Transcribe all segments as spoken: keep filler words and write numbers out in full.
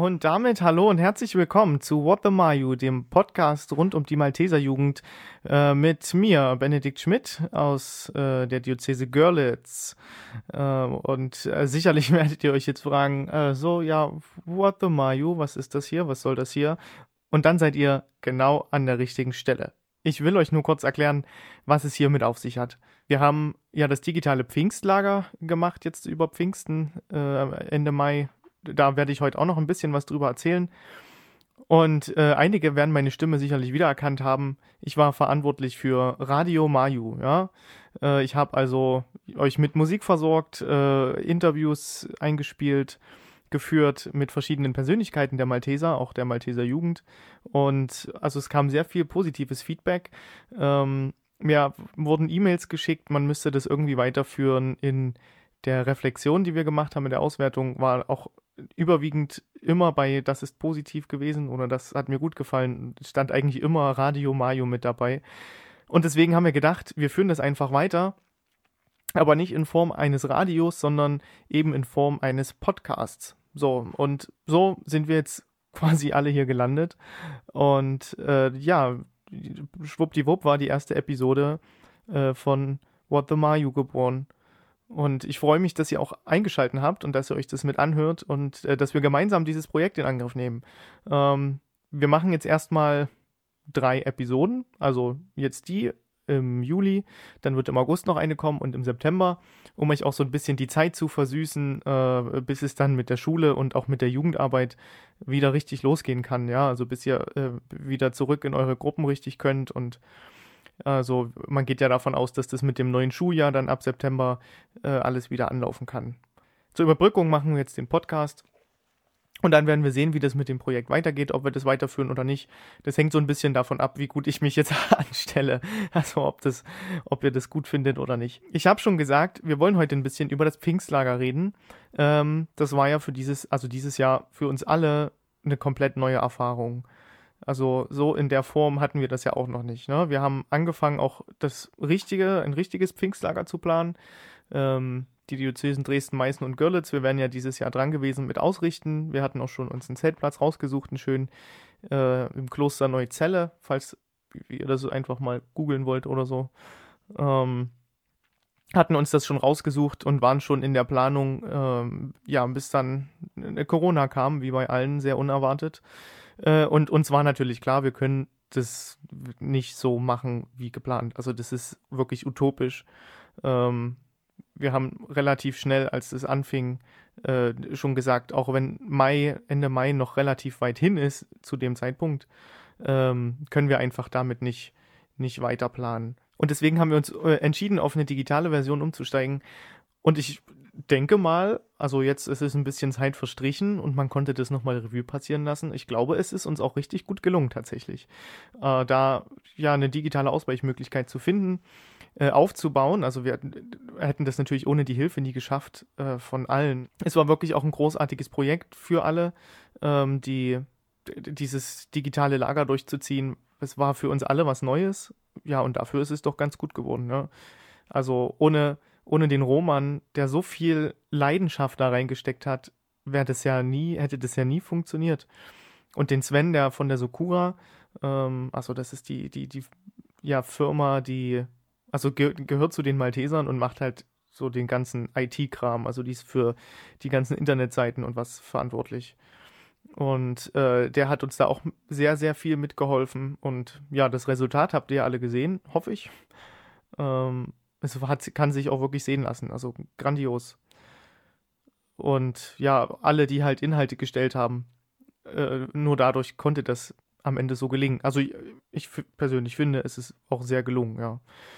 Und damit hallo und herzlich willkommen zu What the Mayu, dem Podcast rund um die Malteserjugend äh, mit mir, Benedikt Schmidt aus äh, der Diözese Görlitz. Äh, und äh, sicherlich werdet ihr euch jetzt fragen, äh, so, ja, What the Mayu, was ist das hier, was soll das hier? Und dann seid ihr genau an der richtigen Stelle. Ich will euch nur kurz erklären, was es hier mit auf sich hat. Wir haben ja das digitale Pfingstlager gemacht, jetzt über Pfingsten, äh, Ende Mai. Da werde ich heute auch noch ein bisschen was drüber erzählen. Und äh, einige werden meine Stimme sicherlich wiedererkannt haben. Ich war verantwortlich für Radio Mayu. Ja? Äh, ich habe also euch mit Musik versorgt, äh, Interviews eingespielt, geführt mit verschiedenen Persönlichkeiten der Malteser, auch der Malteser Jugend. Und also es kam sehr viel positives Feedback. Ähm, mir wurden E-Mails geschickt, man müsste das irgendwie weiterführen. In der Reflexion, die wir gemacht haben, in der Auswertung, war auch überwiegend immer bei das ist positiv gewesen oder das hat mir gut gefallen, stand eigentlich immer Radio Mayu mit dabei. Und deswegen haben wir gedacht, wir führen das einfach weiter, aber nicht in Form eines Radios, sondern eben in Form eines Podcasts. So, und so sind wir jetzt quasi alle hier gelandet. Und äh, ja, schwuppdiwupp war die erste Episode äh, von What the Mayu geboren. Und ich freue mich, dass ihr auch eingeschaltet habt und dass ihr euch das mit anhört und äh, dass wir gemeinsam dieses Projekt in Angriff nehmen. Ähm, wir machen jetzt erstmal drei Episoden, also jetzt die im Juli, dann wird im August noch eine kommen und im September, um euch auch so ein bisschen die Zeit zu versüßen, äh, bis es dann mit der Schule und auch mit der Jugendarbeit wieder richtig losgehen kann, ja, also bis ihr äh, wieder zurück in eure Gruppen richtig könnt. Und also man geht ja davon aus, dass das mit dem neuen Schuljahr dann ab September äh, alles wieder anlaufen kann. Zur Überbrückung machen wir jetzt den Podcast und dann werden wir sehen, wie das mit dem Projekt weitergeht, ob wir das weiterführen oder nicht. Das hängt so ein bisschen davon ab, wie gut ich mich jetzt anstelle, also ob, das, ob ihr das gut findet oder nicht. Ich habe schon gesagt, wir wollen heute ein bisschen über das Pfingstlager reden. Ähm, das war ja für dieses, also dieses Jahr für uns alle eine komplett neue Erfahrung. Also so in der Form hatten wir das ja auch noch nicht. Ne? Wir haben angefangen, auch das richtige, ein richtiges Pfingstlager zu planen. Ähm, die Diözesen Dresden, Meißen und Görlitz, wir wären ja dieses Jahr dran gewesen mit Ausrichten. Wir hatten auch schon uns einen Zeltplatz rausgesucht, einen schönen äh, im Kloster Neuzelle, falls ihr das einfach mal googeln wollt oder so. Ähm, hatten uns das schon rausgesucht und waren schon in der Planung, ähm, ja, bis dann Corona kam, wie bei allen, sehr unerwartet. Und uns war natürlich klar, wir können das nicht so machen wie geplant. Also das ist wirklich utopisch. Ähm, wir haben relativ schnell, als es anfing, äh, schon gesagt, auch wenn Mai, Ende Mai noch relativ weit hin ist zu dem Zeitpunkt, ähm, können wir einfach damit nicht, nicht weiter planen. Und deswegen haben wir uns äh, entschieden, auf eine digitale Version umzusteigen. Und ich denke mal, also jetzt ist es ein bisschen Zeit verstrichen und man konnte das nochmal Revue passieren lassen. Ich glaube, es ist uns auch richtig gut gelungen tatsächlich, äh, da ja eine digitale Ausweichmöglichkeit zu finden, äh, aufzubauen. Also wir hätten das natürlich ohne die Hilfe nie geschafft äh, von allen. Es war wirklich auch ein großartiges Projekt für alle, ähm, die dieses digitale Lager durchzuziehen. Es war für uns alle was Neues. Ja, und dafür ist es doch ganz gut geworden. Ne? Also ohne Ohne den Roman, der so viel Leidenschaft da reingesteckt hat, wäre das ja nie, hätte das ja nie funktioniert. Und den Sven, der von der Sokura, ähm, also das ist die, die, die ja, Firma, die, also ge- gehört zu den Maltesern und macht halt so den ganzen I T-Kram, also die ist für die ganzen Internetseiten und was verantwortlich. Und äh, der hat uns da auch sehr, sehr viel mitgeholfen. Und ja, das Resultat habt ihr ja alle gesehen, hoffe ich. Ähm, Es hat, kann sich auch wirklich sehen lassen, also grandios. Und ja, alle, die halt Inhalte gestellt haben, äh, nur dadurch konnte das am Ende so gelingen. Also ich, ich f- persönlich finde, es ist auch sehr gelungen, ja.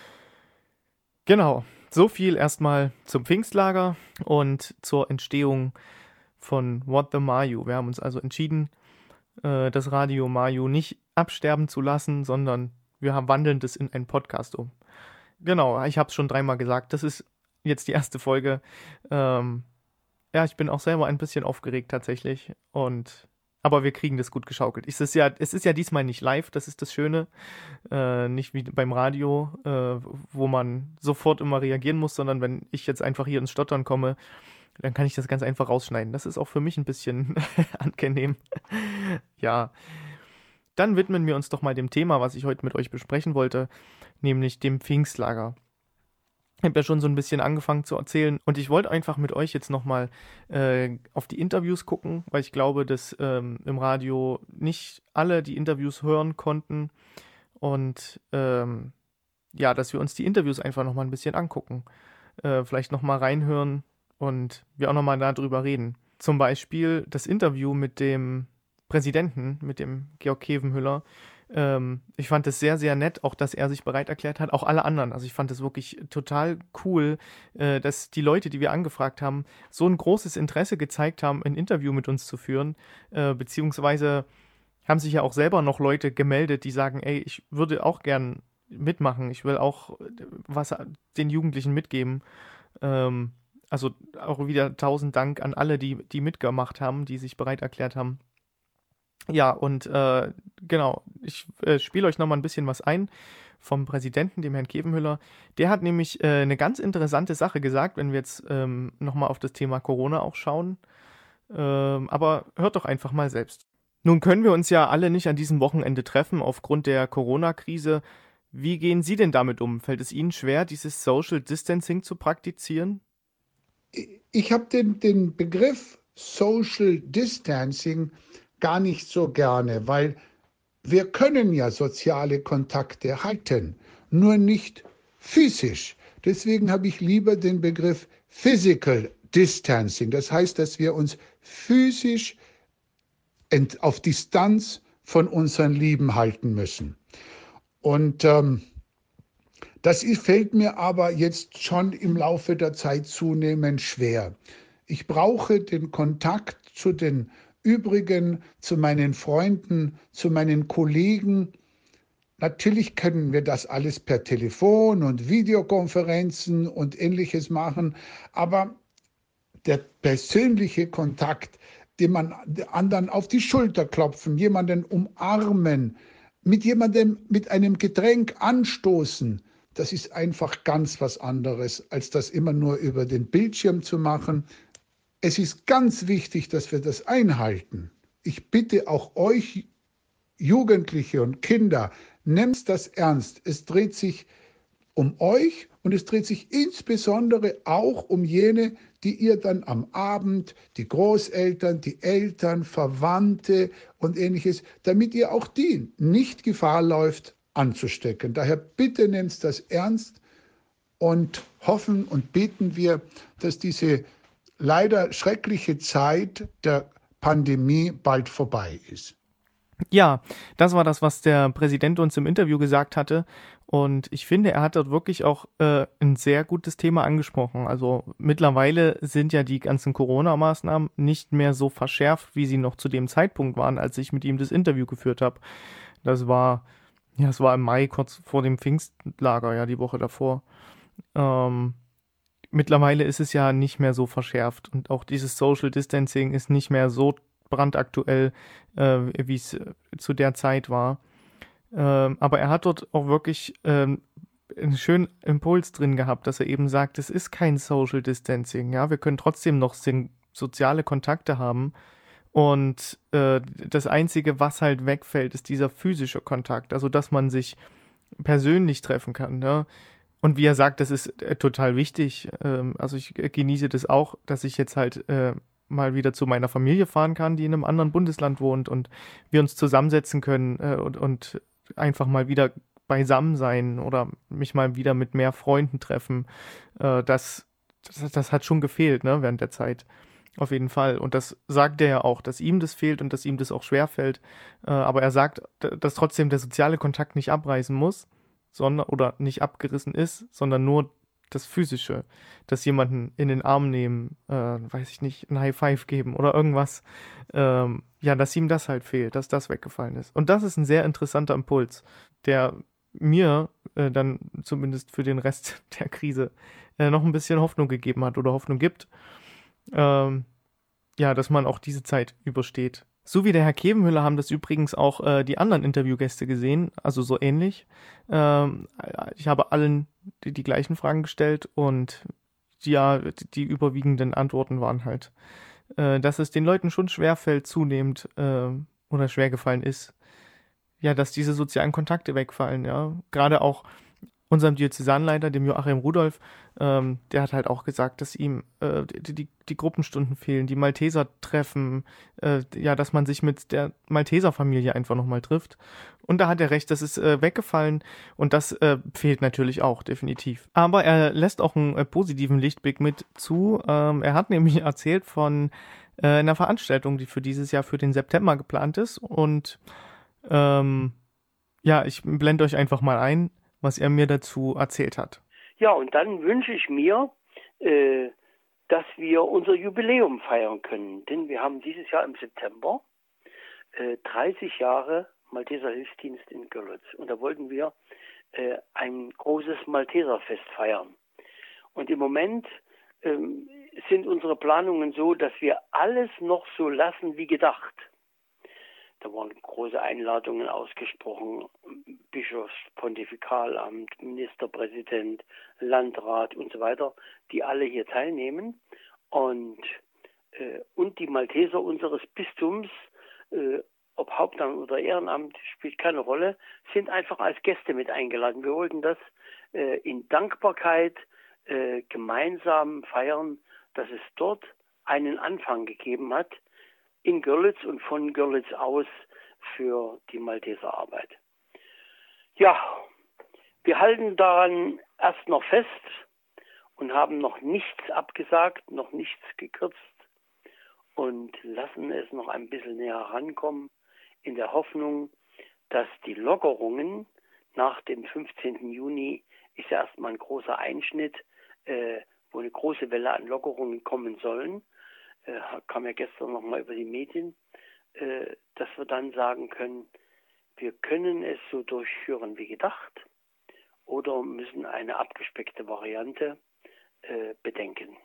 Genau, so viel erstmal zum Pfingstlager und zur Entstehung von What the Mayu. Wir haben uns also entschieden, äh, das Radio Mayu nicht absterben zu lassen, sondern wir haben, wandeln das in einen Podcast um. Genau, ich habe es schon dreimal gesagt. Das ist jetzt die erste Folge. Ähm, ja, ich bin auch selber ein bisschen aufgeregt tatsächlich. Und aber wir kriegen das gut geschaukelt. Es ist ja, es ist ja diesmal nicht live, das ist das Schöne. Äh, nicht wie beim Radio, äh, wo man sofort immer reagieren muss, sondern wenn ich jetzt einfach hier ins Stottern komme, Dann kann ich das ganz einfach rausschneiden. Das ist auch für mich ein bisschen angenehm. Ja, dann widmen wir uns doch mal dem Thema, was ich heute mit euch besprechen wollte, nämlich dem Pfingstlager. Ich habe ja schon so ein bisschen angefangen zu erzählen und ich wollte einfach mit euch jetzt nochmal äh, auf die Interviews gucken, weil ich glaube, dass ähm, im Radio nicht alle die Interviews hören konnten und ähm, ja, dass wir uns die Interviews einfach nochmal ein bisschen angucken, äh, vielleicht nochmal reinhören und wir auch nochmal darüber reden. Zum Beispiel das Interview mit dem Präsidenten, mit dem Georg Khevenhüller. Ähm, ich fand es sehr, sehr nett, auch dass er sich bereit erklärt hat, auch alle anderen. Also ich fand es wirklich total cool, äh, dass die Leute, die wir angefragt haben, so ein großes Interesse gezeigt haben, ein Interview mit uns zu führen, äh, beziehungsweise haben sich ja auch selber noch Leute gemeldet, die sagen, ey, ich würde auch gern mitmachen, ich will auch was den Jugendlichen mitgeben. Ähm, also auch wieder tausend Dank an alle, die, die mitgemacht haben, die sich bereit erklärt haben. Ja, und äh, genau, ich äh, spiele euch nochmal ein bisschen was ein vom Präsidenten, dem Herrn Khevenhüller. Der hat nämlich äh, eine ganz interessante Sache gesagt, wenn wir jetzt ähm, nochmal auf das Thema Corona auch schauen. Ähm, aber hört doch einfach mal selbst. Nun können wir uns ja alle nicht an diesem Wochenende treffen aufgrund der Corona-Krise. Wie gehen Sie denn damit um? Fällt es Ihnen schwer, dieses Social Distancing zu praktizieren? Ich habe den, den Begriff Social Distancing gar nicht so gerne, weil wir können ja soziale Kontakte halten, nur nicht physisch. Deswegen habe ich lieber den Begriff Physical Distancing. Das heißt, dass wir uns physisch ent, auf Distanz von unseren Lieben halten müssen. Und ähm, das fällt mir aber jetzt schon im Laufe der Zeit zunehmend schwer. Ich brauche den Kontakt zu den Übrigen, zu meinen Freunden, zu meinen Kollegen. Natürlich können wir das alles per Telefon und Videokonferenzen und Ähnliches machen, aber der persönliche Kontakt, den man anderen auf die Schulter klopfen, jemanden umarmen, mit jemandem mit einem Getränk anstoßen, das ist einfach ganz was anderes, als das immer nur über den Bildschirm zu machen. Es ist ganz wichtig, dass wir das einhalten. Ich bitte auch euch, Jugendliche und Kinder, nehmt das ernst. Es dreht sich um euch und es dreht sich insbesondere auch um jene, die ihr dann am Abend, die Großeltern, die Eltern, Verwandte und Ähnliches, damit ihr auch die nicht Gefahr läuft, anzustecken. Daher bitte nehmt das ernst und hoffen und beten wir, dass diese leider schreckliche Zeit der Pandemie bald vorbei ist. Ja, das war das, was der Präsident uns im Interview gesagt hatte. Und ich finde, er hat dort wirklich auch äh, ein sehr gutes Thema angesprochen. Also mittlerweile sind ja die ganzen Corona-Maßnahmen nicht mehr so verschärft, wie sie noch zu dem Zeitpunkt waren, als ich mit ihm das Interview geführt habe. Das war, ja, es war im Mai, kurz vor dem Pfingstlager, ja, die Woche davor. Ähm, mittlerweile ist es ja nicht mehr so verschärft. Und auch dieses Social Distancing ist nicht mehr so brandaktuell, äh, wie es zu der Zeit war. Ähm, aber er hat dort auch wirklich ähm, einen schönen Impuls drin gehabt, dass er eben sagt, es ist kein Social Distancing, ja, wir können trotzdem noch sin- soziale Kontakte haben und äh, das Einzige, was halt wegfällt, ist dieser physische Kontakt, also dass man sich persönlich treffen kann, ne? Und wie er sagt, das ist äh, total wichtig, ähm, also ich äh, genieße das auch, dass ich jetzt halt äh, mal wieder zu meiner Familie fahren kann, die in einem anderen Bundesland wohnt und wir uns zusammensetzen können äh, und, und einfach mal wieder beisammen sein oder mich mal wieder mit mehr Freunden treffen. Äh, das, das, das hat schon gefehlt, ne, während der Zeit. Auf jeden Fall. Und das sagt er ja auch, dass ihm das fehlt und dass ihm das auch schwerfällt. Äh, aber er sagt, dass trotzdem der soziale Kontakt nicht abreißen muss, sondern oder nicht abgerissen ist, sondern nur das Physische, dass jemanden in den Arm nehmen, äh, weiß ich nicht, ein High Five geben oder irgendwas, ähm, ja, dass ihm das halt fehlt, dass das weggefallen ist. Und das ist ein sehr interessanter Impuls, der mir äh, dann zumindest für den Rest der Krise äh, noch ein bisschen Hoffnung gegeben hat oder Hoffnung gibt, ähm, ja, dass man auch diese Zeit übersteht. So wie der Herr Khevenhüller haben das übrigens auch äh, die anderen Interviewgäste gesehen, also so ähnlich. Ähm, ich habe allen die, die gleichen Fragen gestellt und ja, die überwiegenden Antworten waren halt, äh, dass es den Leuten schon schwerfällt, zunehmend äh, oder schwer gefallen ist, ja, dass diese sozialen Kontakte wegfallen, ja. Gerade auch unserem Diözesanleiter, dem Joachim Rudolph, ähm, der hat halt auch gesagt, dass ihm äh, die, die, die Gruppenstunden fehlen, die Malteser-Treffen, äh, ja, dass man sich mit der Malteser-Familie einfach nochmal trifft. Und da hat er recht, das ist äh, weggefallen und das äh, fehlt natürlich auch, definitiv. Aber er lässt auch einen äh, positiven Lichtblick mit zu. Ähm, er hat nämlich erzählt von äh, einer Veranstaltung, die für dieses Jahr für den September geplant ist. Und ähm, ja, ich blende euch einfach mal ein, was er mir dazu erzählt hat. Ja, und dann wünsche ich mir, äh, dass wir unser Jubiläum feiern können. Denn wir haben dieses Jahr im September äh, dreißig Jahre Malteser Hilfsdienst in Görlitz. Und da wollten wir äh, ein großes Malteserfest feiern. Und im Moment ähm, sind unsere Planungen so, dass wir alles noch so lassen wie gedacht. Da waren große Einladungen ausgesprochen, Bischofspontifikalamt, Ministerpräsident, Landrat und so weiter, die alle hier teilnehmen. Und, äh, und die Malteser unseres Bistums, äh, ob Hauptamt oder Ehrenamt, spielt keine Rolle, sind einfach als Gäste mit eingeladen. Wir wollten das äh, in Dankbarkeit äh, gemeinsam feiern, dass es dort einen Anfang gegeben hat, in Görlitz und von Görlitz aus für die Malteserarbeit. Ja, wir halten daran erst noch fest und haben noch nichts abgesagt, noch nichts gekürzt und lassen es noch ein bisschen näher rankommen in der Hoffnung, dass die Lockerungen nach dem fünfzehnten Juni ist ja erstmal ein großer Einschnitt, äh, wo eine große Welle an Lockerungen kommen sollen. Äh, kam ja gestern nochmal über die Medien, äh, dass wir dann sagen können, wir können es so durchführen wie gedacht oder müssen eine abgespeckte Variante äh, bedenken.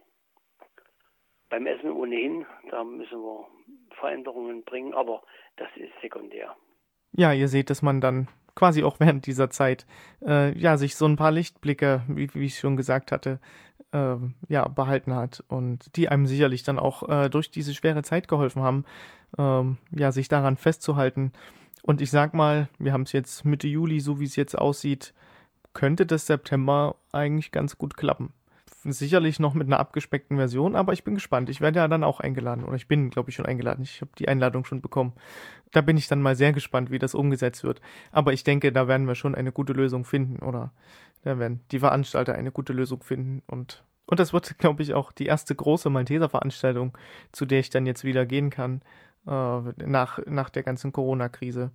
Beim Essen ohnehin, da müssen wir Veränderungen bringen, aber das ist sekundär. Ja, ihr seht, dass man dann quasi auch während dieser Zeit äh, ja sich so ein paar Lichtblicke, wie, wie ich schon gesagt hatte, äh, ja behalten hat und die einem sicherlich dann auch äh, durch diese schwere Zeit geholfen haben, ähm, ja sich daran festzuhalten. Und ich sag mal, wir haben es jetzt Mitte Juli, so wie es jetzt aussieht, könnte das September eigentlich ganz gut klappen. Sicherlich noch mit einer abgespeckten Version, aber ich bin gespannt. Ich werde ja dann auch eingeladen. Oder ich bin, glaube ich, schon eingeladen. Ich habe die Einladung schon bekommen. Da bin ich dann mal sehr gespannt, wie das umgesetzt wird. Aber ich denke, da werden wir schon eine gute Lösung finden. Oder da werden die Veranstalter eine gute Lösung finden. Und, und das wird, glaube ich, auch die erste große Malteser-Veranstaltung, zu der ich dann jetzt wieder gehen kann, äh, nach, nach der ganzen Corona-Krise.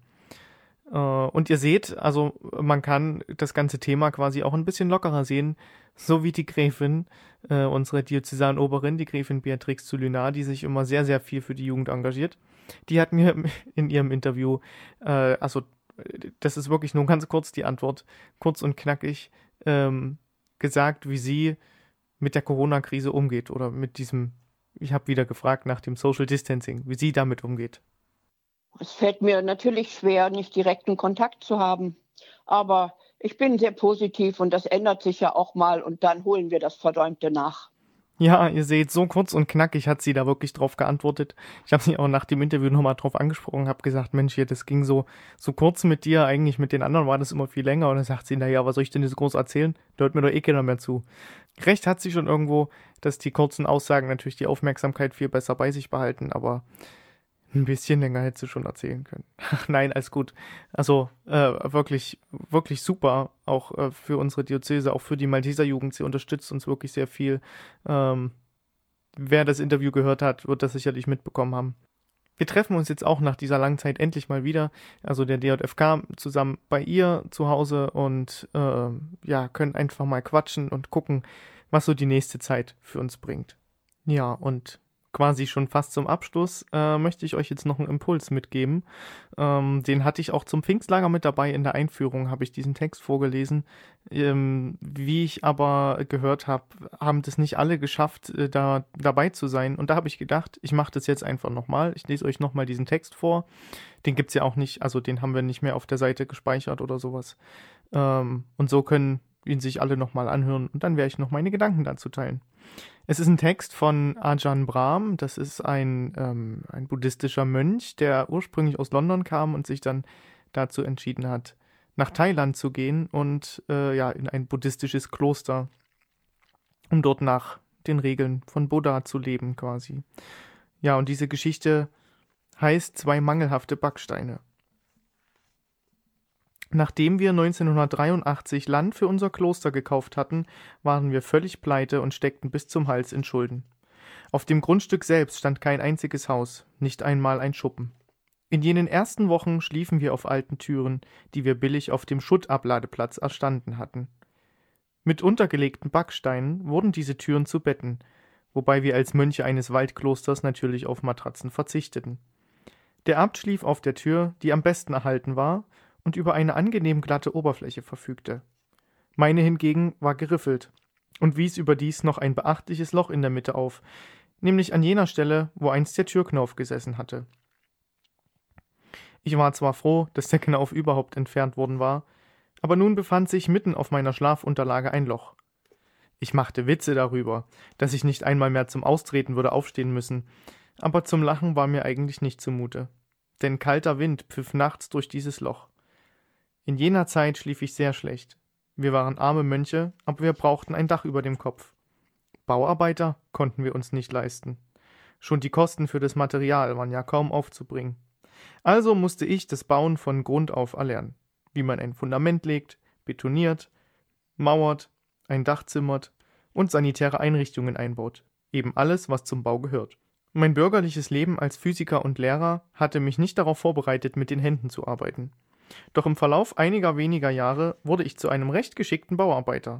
Und ihr seht, also man kann das ganze Thema quasi auch ein bisschen lockerer sehen, so wie die Gräfin, äh, unsere Diözesanoberin, die Gräfin Beatrix zu Lynar, die sich immer sehr, sehr viel für die Jugend engagiert. Die hat mir in ihrem Interview, äh, also das ist wirklich nur ganz kurz die Antwort, kurz und knackig, ähm, gesagt, wie sie mit der Corona-Krise umgeht oder mit diesem, ich habe wieder gefragt nach dem Social Distancing, wie sie damit umgeht. Es fällt mir natürlich schwer, nicht direkten Kontakt zu haben. Aber ich bin sehr positiv und das ändert sich ja auch mal und dann holen wir das Versäumte nach. Ja, ihr seht, so kurz und knackig hat sie da wirklich drauf geantwortet. Ich habe sie auch nach dem Interview nochmal drauf angesprochen, habe gesagt, Mensch, hier, das ging so so kurz mit dir, eigentlich mit den anderen war das immer viel länger. Und dann sagt sie, naja, was soll ich denn jetzt groß erzählen? Da hört mir doch eh keiner mehr zu. Recht hat sie schon irgendwo, dass die kurzen Aussagen natürlich die Aufmerksamkeit viel besser bei sich behalten, aber ein bisschen länger hättest du schon erzählen können. Nein, alles gut. Also äh, wirklich, wirklich super, auch äh, für unsere Diözese, auch für die Malteser Jugend. Sie unterstützt uns wirklich sehr viel. Ähm, wer das Interview gehört hat, wird das sicherlich mitbekommen haben. Wir treffen uns jetzt auch nach dieser langen Zeit endlich mal wieder, also der D J F K zusammen bei ihr zu Hause und äh, ja, können einfach mal quatschen und gucken, was so die nächste Zeit für uns bringt. Ja, und quasi schon fast zum Abschluss, äh, möchte ich euch jetzt noch einen Impuls mitgeben. Ähm, den hatte ich auch zum Pfingstlager mit dabei. In der Einführung habe ich diesen Text vorgelesen. Ähm, wie ich aber gehört habe, haben das nicht alle geschafft, äh, da dabei zu sein. Und da habe ich gedacht, ich mache das jetzt einfach nochmal. Ich lese euch nochmal diesen Text vor. Den gibt es ja auch nicht, also den haben wir nicht mehr auf der Seite gespeichert oder sowas. Ähm, und so können ihn sich alle nochmal anhören und dann werde ich noch meine Gedanken dazu teilen. Es ist ein Text von Ajahn Brahm, das ist ein, ähm, ein buddhistischer Mönch, der ursprünglich aus London kam und sich dann dazu entschieden hat, nach Thailand zu gehen und äh, ja, in ein buddhistisches Kloster, um dort nach den Regeln von Buddha zu leben quasi. Ja, und diese Geschichte heißt Zwei mangelhafte Backsteine. Nachdem wir neunzehnhundertdreiundachtzig Land für unser Kloster gekauft hatten, waren wir völlig pleite und steckten bis zum Hals in Schulden. Auf dem Grundstück selbst stand kein einziges Haus, nicht einmal ein Schuppen. In jenen ersten Wochen schliefen wir auf alten Türen, die wir billig auf dem Schuttabladeplatz erstanden hatten. Mit untergelegten Backsteinen wurden diese Türen zu Betten, wobei wir als Mönche eines Waldklosters natürlich auf Matratzen verzichteten. Der Abt schlief auf der Tür, die am besten erhalten war und über eine angenehm glatte Oberfläche verfügte. Meine hingegen war geriffelt und wies überdies noch ein beachtliches Loch in der Mitte auf, nämlich an jener Stelle, wo einst der Türknauf gesessen hatte. Ich war zwar froh, dass der Knauf überhaupt entfernt worden war, aber nun befand sich mitten auf meiner Schlafunterlage ein Loch. Ich machte Witze darüber, dass ich nicht einmal mehr zum Austreten würde aufstehen müssen, aber zum Lachen war mir eigentlich nicht zumute, denn kalter Wind pfiff nachts durch dieses Loch. In jener Zeit schlief ich sehr schlecht. Wir waren arme Mönche, aber wir brauchten ein Dach über dem Kopf. Bauarbeiter konnten wir uns nicht leisten. Schon die Kosten für das Material waren ja kaum aufzubringen. Also musste ich das Bauen von Grund auf erlernen, wie man ein Fundament legt, betoniert, mauert, ein Dach zimmert und sanitäre Einrichtungen einbaut. Eben alles, was zum Bau gehört. Mein bürgerliches Leben als Physiker und Lehrer hatte mich nicht darauf vorbereitet, mit den Händen zu arbeiten. Doch im Verlauf einiger weniger Jahre wurde ich zu einem recht geschickten Bauarbeiter.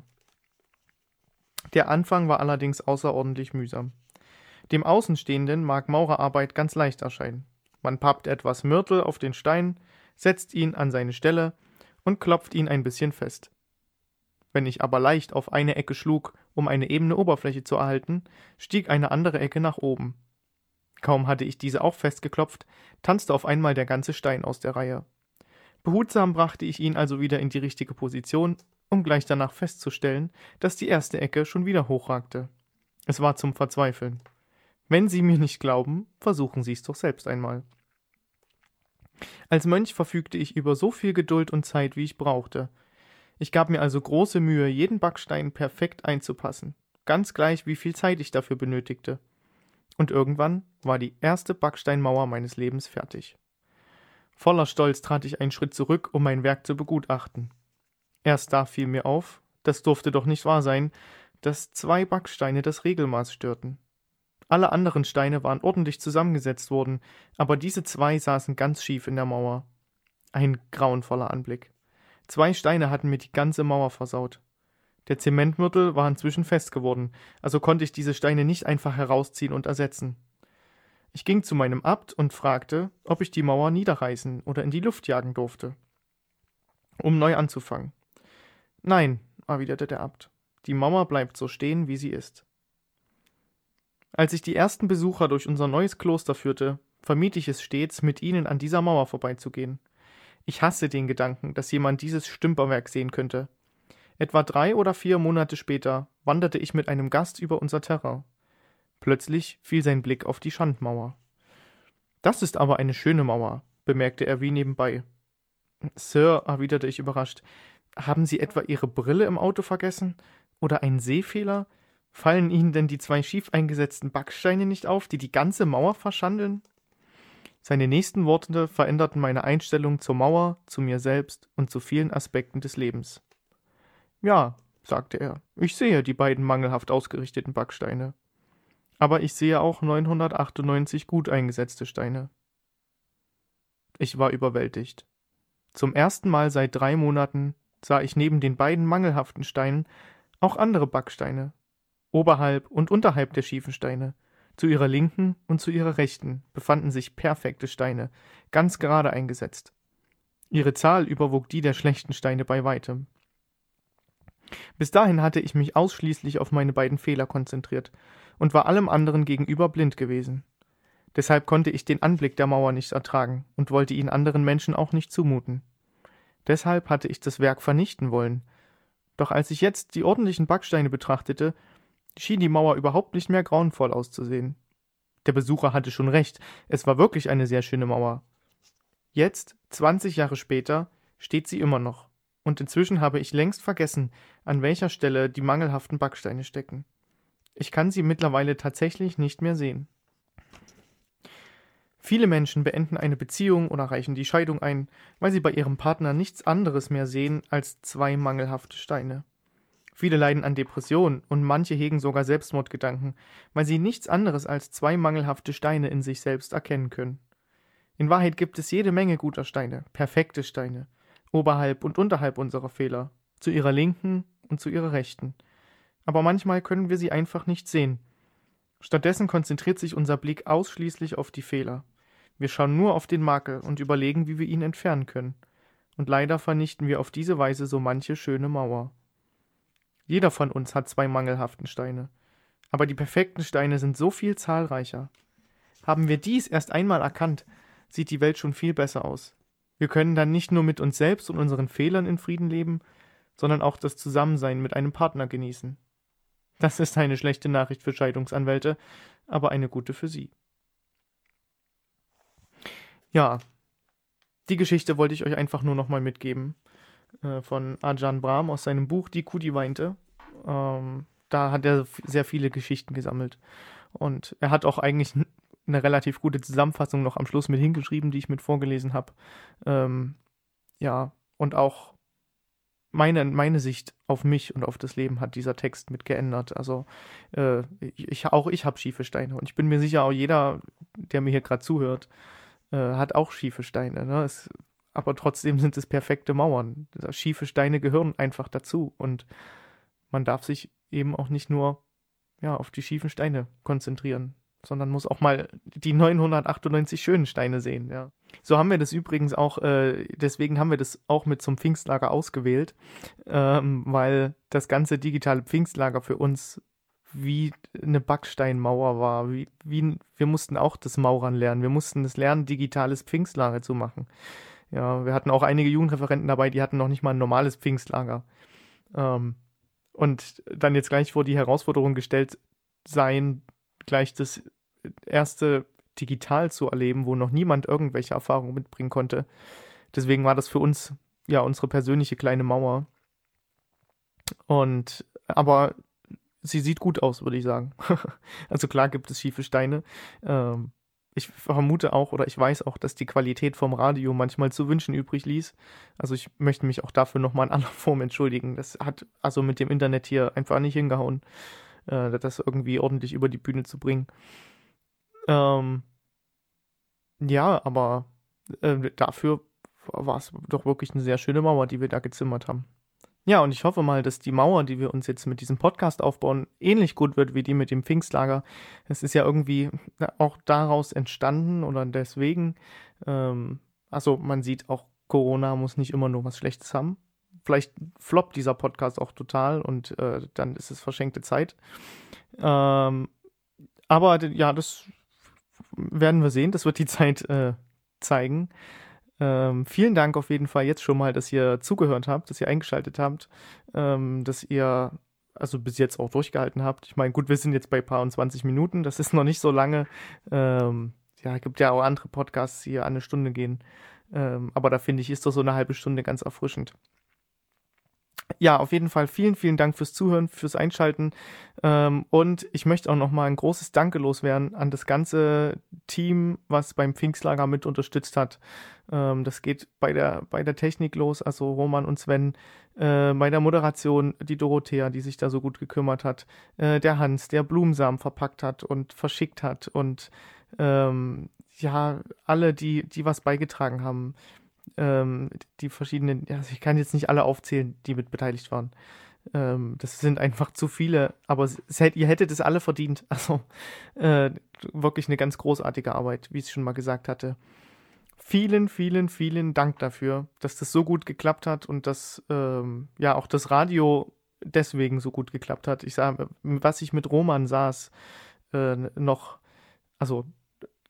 Der Anfang war allerdings außerordentlich mühsam. Dem Außenstehenden mag Maurerarbeit ganz leicht erscheinen. Man pappt etwas Mörtel auf den Stein, setzt ihn an seine Stelle und klopft ihn ein bisschen fest. Wenn ich aber leicht auf eine Ecke schlug, um eine ebene Oberfläche zu erhalten, stieg eine andere Ecke nach oben. Kaum hatte ich diese auch festgeklopft, tanzte auf einmal der ganze Stein aus der Reihe. Behutsam brachte ich ihn also wieder in die richtige Position, um gleich danach festzustellen, dass die erste Ecke schon wieder hochragte. Es war zum Verzweifeln. Wenn Sie mir nicht glauben, versuchen Sie es doch selbst einmal. Als Mönch verfügte ich über so viel Geduld und Zeit, wie ich brauchte. Ich gab mir also große Mühe, jeden Backstein perfekt einzupassen, ganz gleich, wie viel Zeit ich dafür benötigte. Und irgendwann war die erste Backsteinmauer meines Lebens fertig. Voller Stolz trat ich einen Schritt zurück, um mein Werk zu begutachten. Erst da fiel mir auf, das durfte doch nicht wahr sein, dass zwei Backsteine das Regelmaß störten. Alle anderen Steine waren ordentlich zusammengesetzt worden, aber diese zwei saßen ganz schief in der Mauer. Ein grauenvoller Anblick. Zwei Steine hatten mir die ganze Mauer versaut. Der Zementmörtel war inzwischen fest geworden, also konnte ich diese Steine nicht einfach herausziehen und ersetzen. Ich ging zu meinem Abt und fragte, ob ich die Mauer niederreißen oder in die Luft jagen durfte, um neu anzufangen. Nein, erwiderte der Abt, die Mauer bleibt so stehen, wie sie ist. Als ich die ersten Besucher durch unser neues Kloster führte, vermied ich es stets, mit ihnen an dieser Mauer vorbeizugehen. Ich hasse den Gedanken, dass jemand dieses Stümperwerk sehen könnte. Etwa drei oder vier Monate später wanderte ich mit einem Gast über unser Terrain. Plötzlich fiel sein Blick auf die Schandmauer. »Das ist aber eine schöne Mauer«, bemerkte er wie nebenbei. »Sir«, erwiderte ich überrascht, »haben Sie etwa Ihre Brille im Auto vergessen? Oder einen Sehfehler? Fallen Ihnen denn die zwei schief eingesetzten Backsteine nicht auf, die die ganze Mauer verschandeln?« Seine nächsten Worte veränderten meine Einstellung zur Mauer, zu mir selbst und zu vielen Aspekten des Lebens. »Ja«, sagte er, »ich sehe die beiden mangelhaft ausgerichteten Backsteine. Aber ich sehe auch neunhundertachtundneunzig gut eingesetzte Steine.« Ich war überwältigt. Zum ersten Mal seit drei Monaten sah ich neben den beiden mangelhaften Steinen auch andere Backsteine, oberhalb und unterhalb der schiefen Steine. Zu ihrer linken und zu ihrer rechten befanden sich perfekte Steine, ganz gerade eingesetzt. Ihre Zahl überwog die der schlechten Steine bei weitem. Bis dahin hatte ich mich ausschließlich auf meine beiden Fehler konzentriert und war allem anderen gegenüber blind gewesen. Deshalb konnte ich den Anblick der Mauer nicht ertragen und wollte ihn anderen Menschen auch nicht zumuten. Deshalb hatte ich das Werk vernichten wollen. Doch als ich jetzt die ordentlichen Backsteine betrachtete, schien die Mauer überhaupt nicht mehr grauenvoll auszusehen. Der Besucher hatte schon recht, es war wirklich eine sehr schöne Mauer. Jetzt, zwanzig Jahre später, steht sie immer noch. Und inzwischen habe ich längst vergessen, an welcher Stelle die mangelhaften Backsteine stecken. Ich kann sie mittlerweile tatsächlich nicht mehr sehen. Viele Menschen beenden eine Beziehung oder reichen die Scheidung ein, weil sie bei ihrem Partner nichts anderes mehr sehen als zwei mangelhafte Steine. Viele leiden an Depressionen und manche hegen sogar Selbstmordgedanken, weil sie nichts anderes als zwei mangelhafte Steine in sich selbst erkennen können. In Wahrheit gibt es jede Menge guter Steine, perfekte Steine, oberhalb und unterhalb unserer Fehler, zu ihrer Linken und zu ihrer Rechten. Aber manchmal können wir sie einfach nicht sehen. Stattdessen konzentriert sich unser Blick ausschließlich auf die Fehler. Wir schauen nur auf den Makel und überlegen, wie wir ihn entfernen können. Und leider vernichten wir auf diese Weise so manche schöne Mauer. Jeder von uns hat zwei mangelhaften Steine. Aber die perfekten Steine sind so viel zahlreicher. Haben wir dies erst einmal erkannt, sieht die Welt schon viel besser aus. Wir können dann nicht nur mit uns selbst und unseren Fehlern in Frieden leben, sondern auch das Zusammensein mit einem Partner genießen. Das ist eine schlechte Nachricht für Scheidungsanwälte, aber eine gute für Sie. Ja, die Geschichte wollte ich euch einfach nur nochmal mitgeben. Äh, von Ajahn Brahm aus seinem Buch Die Kuh, die weinte. Ähm, da hat er sehr viele Geschichten gesammelt. Und er hat auch eigentlich eine relativ gute Zusammenfassung noch am Schluss mit hingeschrieben, die ich mit vorgelesen habe. Ähm, ja, und auch meine, meine Sicht auf mich und auf das Leben hat dieser Text mit geändert. Also äh, ich, auch ich habe schiefe Steine. Und ich bin mir sicher, auch jeder, der mir hier gerade zuhört, äh, hat auch schiefe Steine. Ne? Es, aber trotzdem sind es perfekte Mauern. Schiefe Steine gehören einfach dazu. Und man darf sich eben auch nicht nur ja, auf die schiefen Steine konzentrieren, sondern muss auch mal die neunhundertachtundneunzig schönen Steine sehen. Ja. So haben wir das übrigens auch, äh, deswegen haben wir das auch mit zum Pfingstlager ausgewählt, ähm, weil das ganze digitale Pfingstlager für uns wie eine Backsteinmauer war. Wie, wie, wir mussten auch das Maurern lernen. Wir mussten das lernen, digitales Pfingstlager zu machen. Ja, wir hatten auch einige Jugendreferenten dabei, die hatten noch nicht mal ein normales Pfingstlager. Ähm, und dann jetzt gleich vor die Herausforderung gestellt sein, gleich das erste digital zu erleben, wo noch niemand irgendwelche Erfahrungen mitbringen konnte. Deswegen war das für uns ja unsere persönliche kleine Mauer. Und aber sie sieht gut aus, würde ich sagen. Also klar gibt es schiefe Steine. Ähm, ich vermute auch oder ich weiß auch, dass die Qualität vom Radio manchmal zu wünschen übrig ließ. Also ich möchte mich auch dafür nochmal in aller Form entschuldigen. Das hat also mit dem Internet hier einfach nicht hingehauen, äh, das irgendwie ordentlich über die Bühne zu bringen. Ähm, ja, aber äh, dafür war es doch wirklich eine sehr schöne Mauer, die wir da gezimmert haben. Ja, und ich hoffe mal, dass die Mauer, die wir uns jetzt mit diesem Podcast aufbauen, ähnlich gut wird wie die mit dem Pfingstlager. Es ist ja irgendwie auch daraus entstanden oder deswegen. Ähm, also man sieht auch, Corona muss nicht immer nur was Schlechtes haben. Vielleicht floppt dieser Podcast auch total und äh, dann ist es verschenkte Zeit. Ähm, aber ja, das werden wir sehen. Das wird die Zeit äh, zeigen. Ähm, vielen Dank auf jeden Fall jetzt schon mal, dass ihr zugehört habt, dass ihr eingeschaltet habt, ähm, dass ihr also bis jetzt auch durchgehalten habt. Ich meine, gut, wir sind jetzt bei ein paar und zwanzig Minuten, das ist noch nicht so lange. Ähm, ja, gibt ja auch andere Podcasts, die eine Stunde gehen. Ähm, aber da finde ich, ist doch so eine halbe Stunde ganz erfrischend. Ja, auf jeden Fall vielen, vielen Dank fürs Zuhören, fürs Einschalten. Ähm, und ich möchte auch nochmal ein großes Danke loswerden an das ganze Team, was beim Pfingstlager mit unterstützt hat. Ähm, das geht bei der, bei der Technik los, also Roman und Sven, äh, bei der Moderation die Dorothea, die sich da so gut gekümmert hat, äh, der Hans, der Blumensamen verpackt hat und verschickt hat und ähm, ja, alle, die, die was beigetragen haben. Ähm, die verschiedenen, ja, ich kann jetzt nicht alle aufzählen, die mit beteiligt waren. Ähm, das sind einfach zu viele, aber es, es hätt, ihr hättet es alle verdient. Also äh, wirklich eine ganz großartige Arbeit, wie ich es schon mal gesagt hatte. Vielen, vielen, vielen Dank dafür, dass das so gut geklappt hat und dass ähm, ja auch das Radio deswegen so gut geklappt hat. Ich sage, was ich mit Roman saß, äh, noch, also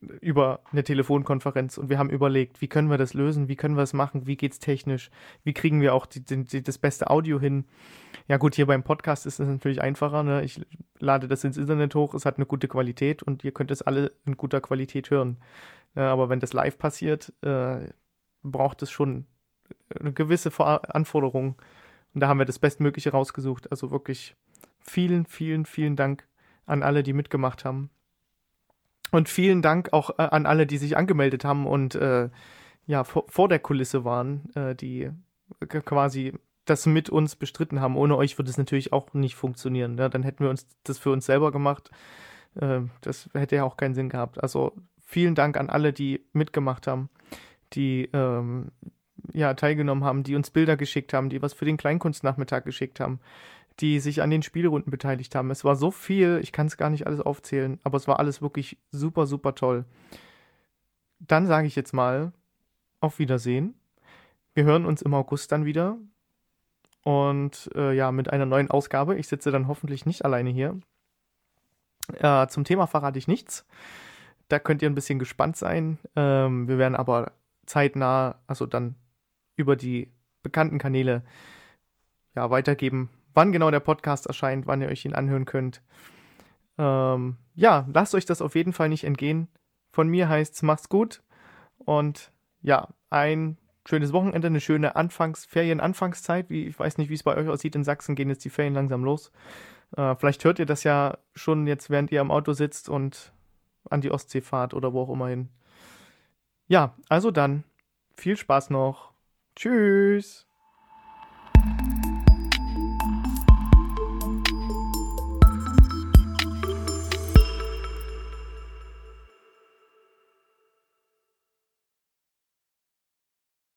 über eine Telefonkonferenz und wir haben überlegt, wie können wir das lösen, wie können wir es machen, wie geht's technisch, wie kriegen wir auch die, die, das beste Audio hin. Ja gut, hier beim Podcast ist es natürlich einfacher, ne? Ich lade das ins Internet hoch, es hat eine gute Qualität und ihr könnt es alle in guter Qualität hören. Ja, aber wenn das live passiert, äh, braucht es schon eine gewisse Vor- Anforderung und da haben wir das Bestmögliche rausgesucht. Also wirklich vielen, vielen, vielen Dank an alle, die mitgemacht haben. Und vielen Dank auch äh, an alle, die sich angemeldet haben und äh, ja, vor, vor der Kulisse waren, äh, die k- quasi das mit uns bestritten haben. Ohne euch würde es natürlich auch nicht funktionieren. Ne? Dann hätten wir uns das für uns selber gemacht. Äh, das hätte ja auch keinen Sinn gehabt. Also vielen Dank an alle, die mitgemacht haben, die ähm, ja, teilgenommen haben, die uns Bilder geschickt haben, die was für den Kleinkunstnachmittag geschickt haben, die sich an den Spielrunden beteiligt haben. Es war so viel, ich kann es gar nicht alles aufzählen, aber es war alles wirklich super, super toll. Dann sage ich jetzt mal auf Wiedersehen. Wir hören uns im August dann wieder und äh, ja, mit einer neuen Ausgabe. Ich sitze dann hoffentlich nicht alleine hier. Äh, zum Thema verrate ich nichts. Da könnt ihr ein bisschen gespannt sein. Ähm, wir werden aber zeitnah, also dann über die bekannten Kanäle ja, weitergeben, wann genau der Podcast erscheint, wann ihr euch ihn anhören könnt. Ähm, ja, lasst euch das auf jeden Fall nicht entgehen. Von mir heißt's, macht's gut und ja, ein schönes Wochenende, eine schöne Anfangs-, Ferien-Anfangszeit. Wie, ich weiß nicht, wie es bei euch aussieht. In Sachsen gehen jetzt die Ferien langsam los. Äh, vielleicht hört ihr das ja schon jetzt, während ihr am Auto sitzt und an die Ostsee fahrt oder wo auch immer hin. Ja, also dann, viel Spaß noch. Tschüss.